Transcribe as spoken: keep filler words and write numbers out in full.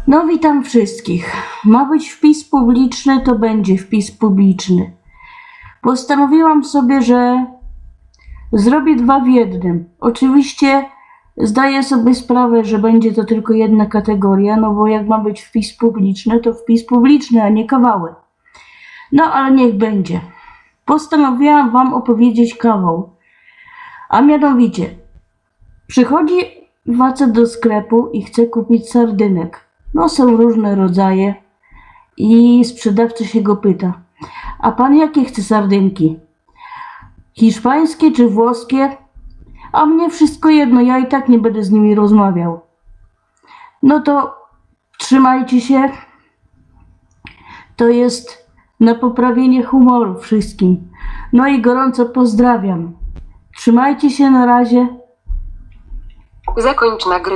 No witam wszystkich. Ma być wpis publiczny, to będzie wpis publiczny. Postanowiłam sobie, że zrobię dwa w jednym. Oczywiście zdaję sobie sprawę, że będzie to tylko jedna kategoria, no bo jak ma być wpis publiczny, to wpis publiczny, a nie kawałek. No ale niech będzie. Postanowiłam wam opowiedzieć kawał. A mianowicie, przychodzi facet do sklepu i chce kupić sardynek. No są różne rodzaje i sprzedawca się go pyta: a pan jakie chce sardynki? Hiszpańskie czy włoskie? A mnie wszystko jedno, ja i tak nie będę z nimi rozmawiał. No to trzymajcie się. To jest na poprawienie humoru wszystkim. No i gorąco pozdrawiam. Trzymajcie się, na razie. Zakończ nagrywanie.